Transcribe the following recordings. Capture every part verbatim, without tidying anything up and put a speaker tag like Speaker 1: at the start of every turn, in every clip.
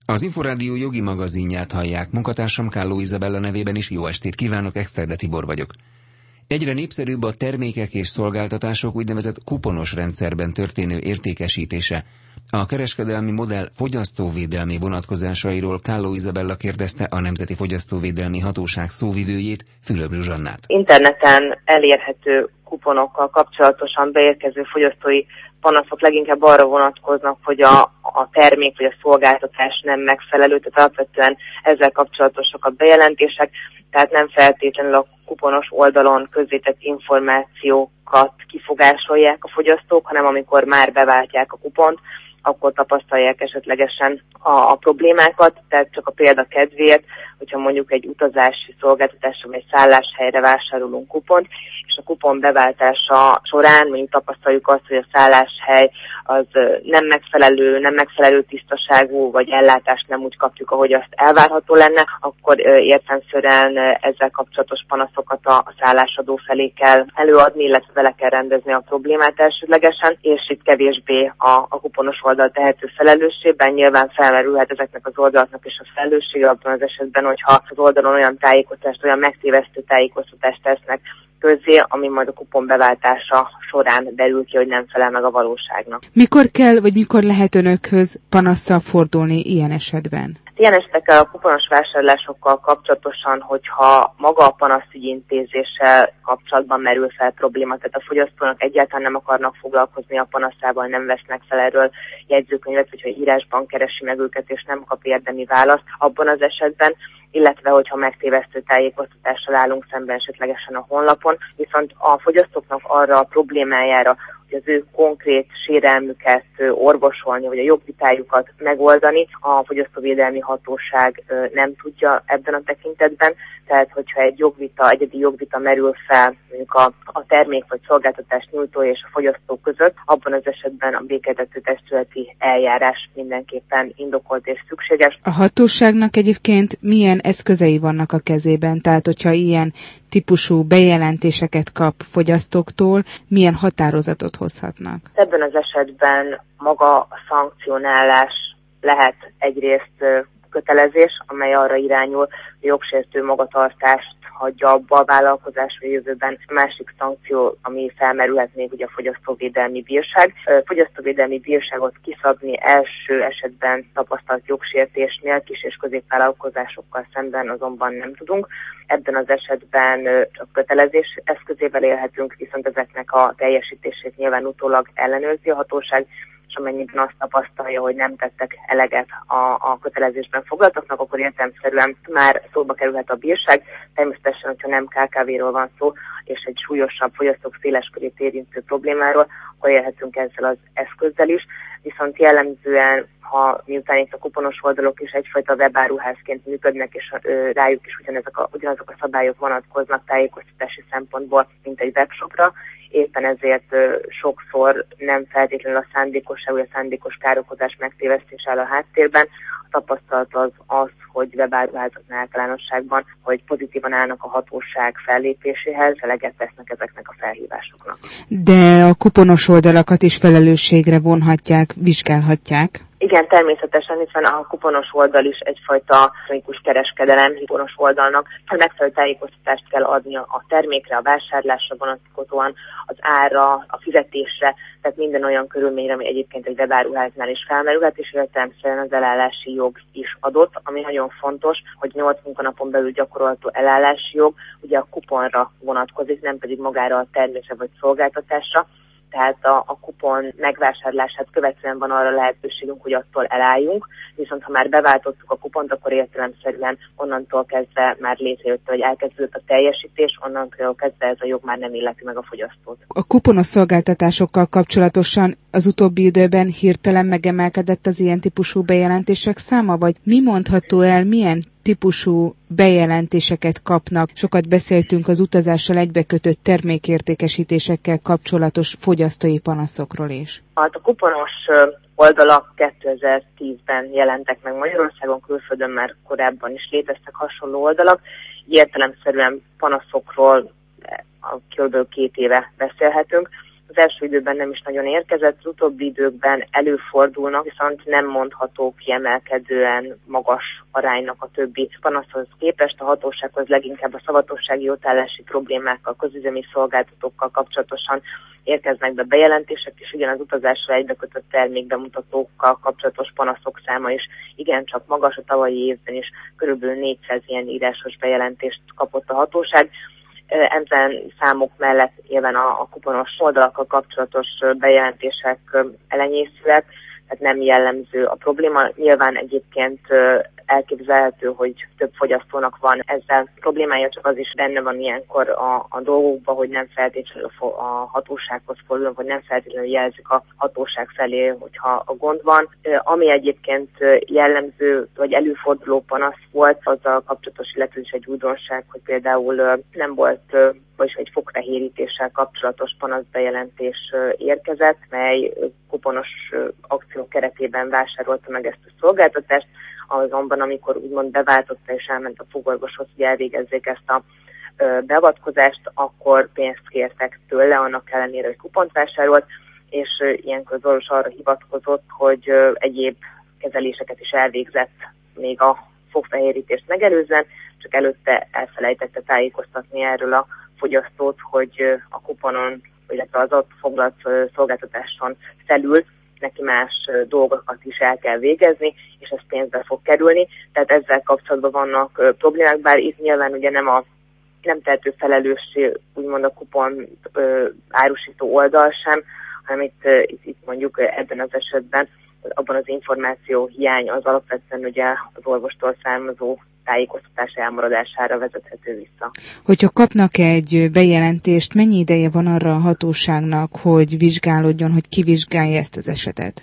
Speaker 1: Az Inforádió jogi magazinját hallják, munkatársam Kálló Izabella nevében is jó estét kívánok, Exterde Tibor vagyok. Egyre népszerűbb a termékek és szolgáltatások úgynevezett kuponos rendszerben történő értékesítése. A kereskedelmi modell fogyasztóvédelmi vonatkozásairól Kálló Izabella kérdezte a Nemzeti Fogyasztóvédelmi Hatóság szóvivőjét, Fülöp Zsuzsannát.
Speaker 2: Interneten elérhető kuponokkal kapcsolatosan beérkező fogyasztói panaszok leginkább arra vonatkoznak, hogy a, a termék vagy a szolgáltatás nem megfelelő, tehát alapvetően ezzel kapcsolatosak a bejelentések, tehát nem feltétlenül a kuponos oldalon közzétett információkat kifogásolják a fogyasztók, hanem amikor már beváltják a kupont, akkor tapasztalják esetlegesen a, a problémákat, tehát csak a példa kedvéért, hogyha mondjuk egy utazási szolgáltatásra vagy egy szálláshelyre vásárolunk kupont, és a kupon beváltása során mondjuk tapasztaljuk azt, hogy a szálláshely az nem megfelelő, nem megfelelő tisztaságú, vagy ellátást nem úgy kapjuk, ahogy azt elvárható lenne, akkor értelemszerűen ezzel kapcsolatos panaszokat a szállásadó felé kell előadni, illetve vele kell rendezni a problémát elsődlegesen, és itt kevésbé a, a kuponos oldal tehető felelősségben. Nyilván felmerülhet ezeknek az oldalaknak is a felelőssége abban az esetben, hogyha az oldalon olyan tájékoztatást, olyan megtévesztő tájékoztatást tesznek közzé, ami majd a kupon beváltása során derül ki, hogy nem felel meg a valóságnak.
Speaker 3: Mikor kell, vagy mikor lehet önökhöz panasszal fordulni ilyen esetben?
Speaker 2: Ilyen esetekkel a kuponos vásárlásokkal kapcsolatosan, hogyha maga a panaszügyintézéssel kapcsolatban merül fel probléma, tehát a fogyasztónak egyáltalán nem akarnak foglalkozni a panaszával, nem vesznek fel erről jegyzőkönyvet, hogyha írásban keresi meg őket és nem kap érdemi választ abban az esetben, illetve hogyha megtévesztő tájékoztatással állunk szemben esetlegesen a honlapon, viszont a fogyasztóknak arra a problémájára, hogy az ő konkrét sérelmüket orvosolni, vagy a jogvitájukat megoldani, a Fogyasztóvédelmi Hatóság nem tudja ebben a tekintetben, tehát hogyha egy jogvita, egyedi jogvita merül fel mondjuk a, a termék vagy szolgáltatás nyújtója és a fogyasztó között, abban az esetben a békéltető testületi eljárás mindenképpen indokolt és szükséges.
Speaker 3: A hatóságnak egyébként milyen eszközei vannak a kezében? Tehát, hogyha ilyen típusú bejelentéseket kap fogyasztóktól, milyen határozatot hozhatnak?
Speaker 2: Ebben az esetben maga a szankcionálás lehet egyrészt kötelezés, amely arra irányul, hogy jogsértő magatartást hagyja abba a vállalkozás a jövőben. A másik szankció, ami felmerülhet még ugye a fogyasztóvédelmi bírság. Fogyasztóvédelmi bírságot kiszabni első esetben tapasztalt jogsértésnél kis- és középvállalkozásokkal szemben azonban nem tudunk. Ebben az esetben csak kötelezés eszközével élhetünk, viszont ezeknek a teljesítését nyilván utólag ellenőrzi a hatóság, és amennyiben azt tapasztalja, hogy nem tettek eleget a, a kötelezésben foglaltaknak, akkor értelemszerűen már szóba kerülhet a bírság. Természetesen, hogyha nem ká ká vé-ről van szó, és egy súlyosabb fogyasztók széles körét érintő problémáról, akkor élhetünk ezzel az eszközzel is. Viszont jellemzően, ha miután itt a kuponos oldalok is egyfajta webáruházként működnek, és ö, rájuk is ugyanazok a, ugyanazok a szabályok vonatkoznak tájékoztatási szempontból, mint egy webshopra, éppen ezért ö, sokszor nem feltétlenül a szándékosság vagy a szándékos károkozás megtévesztés áll a háttérben. A tapasztalat az az, hogy webáruházaknál általánosságban, hogy pozitívan állnak a hatóság fellépéséhez, eleget tesznek ezeknek a felhívásoknak.
Speaker 3: De a kuponos oldalakat is felelősségre vonhatják, vizsgálhatják?
Speaker 2: Igen, természetesen, hiszen a kuponos oldal is egyfajta elektronikus kereskedelem, kuponos oldalnak megfelelő tájékoztatást kell adni a termékre, a vásárlásra vonatkozóan, az ára, a fizetésre, tehát minden olyan körülményre, ami egyébként egy webáruháznál is felmerülhet, és értelemszerűen az elállási jog is adott, ami nagyon fontos, hogy nyolc munkanapon belül gyakorolható elállási jog ugye a kuponra vonatkozik, nem pedig magára a termékre vagy szolgáltatásra. Tehát a, a kupon megvásárlását követően van arra lehetőségünk, hogy attól elálljunk, viszont ha már beváltottuk a kupont, akkor értelemszerűen onnantól kezdve már létrejött, vagy elkezdődött a teljesítés, onnantól kezdve ez a jog már nem illeti meg a fogyasztót.
Speaker 3: A kuponos szolgáltatásokkal kapcsolatosan az utóbbi időben hirtelen megemelkedett az ilyen típusú bejelentések száma, vagy mi mondható el, milyen típusú bejelentéseket kapnak? Sokat beszéltünk az utazással egybekötött termékértékesítésekkel kapcsolatos fogyasztói panaszokról is.
Speaker 2: Hát a kuponos oldalak kétezer-tízben jelentek meg Magyarországon, külföldön már korábban is léteztek hasonló oldalak. Értelemszerűen panaszokról kb. két éve beszélhetünk. Az első időben nem is nagyon érkezett, az utóbbi időkben előfordulnak, viszont nem mondható kiemelkedően magas aránynak a többi panaszhoz képest. A hatósághoz leginkább a szavatossági jótállási problémákkal, közüzemi szolgáltatókkal kapcsolatosan érkeznek be bejelentések, és igen, az utazásra egybekötött termékbemutatókkal kapcsolatos panaszok száma is igencsak magas. A tavalyi évben is körülbelül négyszáz ilyen írásos bejelentést kapott a hatóság. Ezen számok mellett nyilván a, a kuponos oldalakkal kapcsolatos bejelentések elenyészőek, tehát nem jellemző a probléma. Nyilván egyébként elképzelhető, hogy több fogyasztónak van ezzel problémája, csak az is benne van ilyenkor a, a dolgokban, hogy nem feltétlenül a hatósághoz fordulnak, vagy nem feltétlenül jelzik a hatóság felé, hogyha a gond van. Ami egyébként jellemző, vagy előforduló panasz volt, azzal kapcsolatos, illetve is egy újdonság, hogy például nem volt, vagyis egy fogfehérítéssel kapcsolatos panaszbejelentés érkezett, mely kuponos akció keretében vásárolta meg ezt a szolgáltatást, azonban amikor úgymond beváltotta és elment a fogorvoshoz, hogy elvégezzék ezt a ö, beavatkozást, akkor pénzt kértek tőle, annak ellenére, hogy kupont vásárolt, és ö, ilyenkor az orvos arra hivatkozott, hogy ö, egyéb kezeléseket is elvégzett még a fogfehérítést megelőzően, csak előtte elfelejtette tájékoztatni erről a fogyasztót, hogy ö, a kuponon, illetve az ott foglalt ö, szolgáltatáson felül neki más dolgokat is el kell végezni, és ez pénzbe fog kerülni. Tehát ezzel kapcsolatban vannak uh, problémák, bár itt nyilván ugye nem a nem tehető felelőssé úgymond a kupon uh, árusító oldal sem, hanem itt, uh, itt, itt mondjuk uh, ebben az esetben abban az információ hiány az alapvetően ugye az orvostól származó tájékoztatás elmaradására vezethető vissza.
Speaker 3: Hogyha kapnak egy bejelentést, mennyi ideje van arra a hatóságnak, hogy vizsgálódjon, hogy kivizsgálja ezt az esetet?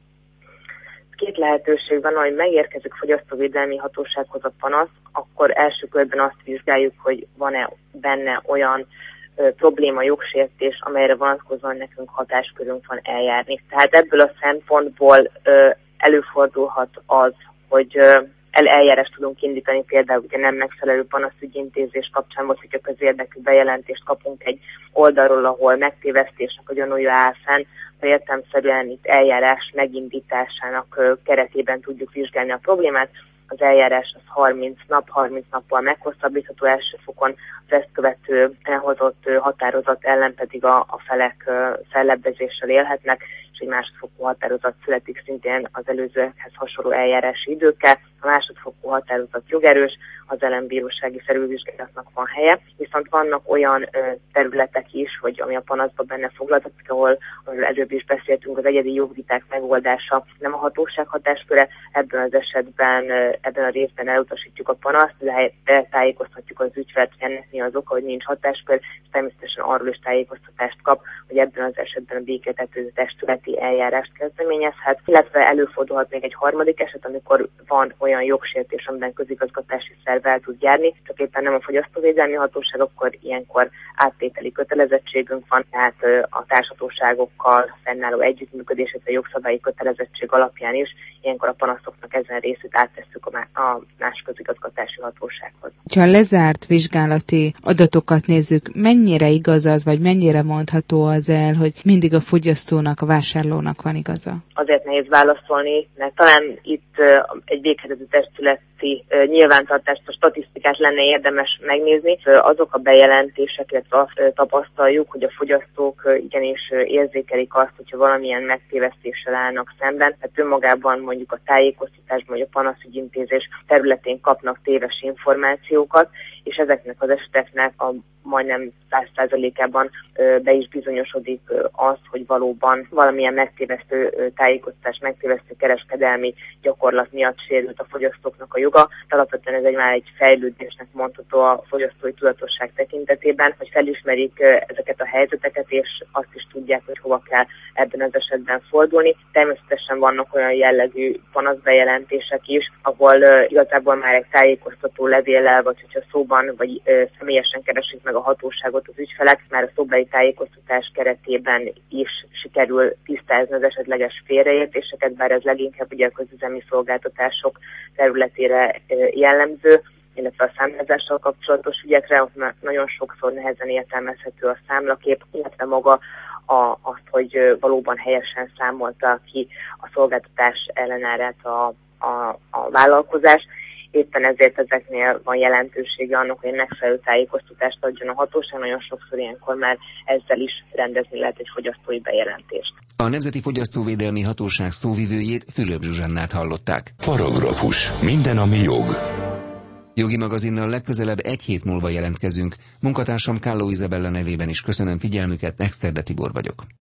Speaker 2: Két lehetőség van, hogy megérkezik fogyasztóvédelmi hatósághoz a panasz, akkor első körben azt vizsgáljuk, hogy van-e benne olyan ö, probléma, jogsértés, amelyre vonatkozóan nekünk hatáskörünk van eljárni. Tehát ebből a szempontból ö, előfordulhat az, hogy ö, El eljárást tudunk indítani, például ugye nem megfelelő panaszügyintézés kapcsán, vagy hogyha közérdekű bejelentést kapunk egy oldalról, ahol megtévesztésnek a gyanúja áll fenn, értelemszerűen itt eljárás megindításának keretében tudjuk vizsgálni a problémát. Az eljárás az harminc nap, harminc nappal meghosszabbítható első fokon, az ezt követő elhozott határozat ellen pedig a, a felek fellebbezéssel élhetnek, és egy másodfokú határozat születik szintén az előzőekhez hasonló eljárási időkkel. A másodfokú határozat jogerős, az ellen bírósági felülvizsgálatnak van helye, viszont vannak olyan ö, területek is, hogy ami a panaszban benne foglaltatik, ahol, ahol előbb is beszéltünk, az egyedi jogviták megoldása nem a hatóság hatásköre, ebben az esetben, ö, ebben a részben elutasítjuk a panaszt, de tájékoztatjuk az ügyfelet, hogy ennek mi az oka, hogy nincs hatáskör, és természetesen arról is tájékoztatást kap, hogy ebben az esetben a békéltető testületi eljárást kezdeményezhet, illetve előfordulhat még egy harmadik eset, amikor van olyan jogsértés, amiben közigazgatási szerv el tud járni, csak éppen nem a fogyasztóvédelmi hatóság, akkor ilyenkor áttételi kötelezettségünk van, tehát a társhatóságokkal fennálló együttműködés, a jogszabályi kötelezettség alapján is ilyenkor a panaszoknak ezen részét áttesszük a más közigazgatási hatósághoz.
Speaker 3: Ha a lezárt vizsgálati adatokat nézzük, mennyire igaz az, vagy mennyire mondható az el, hogy mindig a fogyasztónak, a vásárlónak van igaza?
Speaker 2: Azért nehéz válaszolni, mert talán itt egy végrehajtó testületi nyilvántartást, a statisztikát lenne érdemes megnézni. Azok a bejelentések, illetve azt tapasztaljuk, hogy a fogyasztók igenis érzékelik azt, hogyha valamilyen megtévesztéssel állnak szemben. Tehát önmagában mondjuk a tájékoztatásban, vagy a panaszügyintézés területén kapnak téves információkat, és ezeknek az eseteknek a majdnem száz százalékában be is bizonyosodik az, hogy valóban valamilyen megtévesztő tájékoztatás, megtévesztő kereskedelmi gyakorlat miatt sérült a fogyasztóknak a joga. Alapvetően ez egy már egy fejlődésnek mondható a fogyasztói tudatosság tekintetében, hogy felismerik ezeket a helyzeteket, és azt is tudják, hogy hova kell ebben az esetben fordulni. Természetesen vannak olyan jellegű panaszbejelentések is, ahol igazából már egy tájékoztató levéllel, vagy hogyha szóban, vagy személyesen keresik meg a hatóságot az ügyfelek, már a szóbeli tájékoztatás keretében is sikerül tisztázni az esetleges félreértéseket, bár ez leginkább ugye a közüzemi szolgáltatások területére jellemző. illetve a számlázással kapcsolatos ügyekre, ott nagyon sokszor nehezen értelmezhető a számlakép, illetve maga a, azt, hogy valóban helyesen számolta ki a szolgáltatás ellenárát a, a, a vállalkozás. Éppen ezért ezeknél van jelentősége annak, hogy megfelelő tájékoztatást adjon a hatóság, nagyon sokszor ilyenkor már ezzel is rendezni lehet egy fogyasztói bejelentést.
Speaker 1: A Nemzeti Fogyasztóvédelmi Hatóság szóvivőjét, Fülöp Zsuzsannát hallották.
Speaker 4: Paragrafus. Minden, ami jog.
Speaker 1: Jogi magazinnal legközelebb egy hét múlva jelentkezünk. Munkatársam Kálló Izabella nevében is köszönöm figyelmüket, Exterde Tibor vagyok.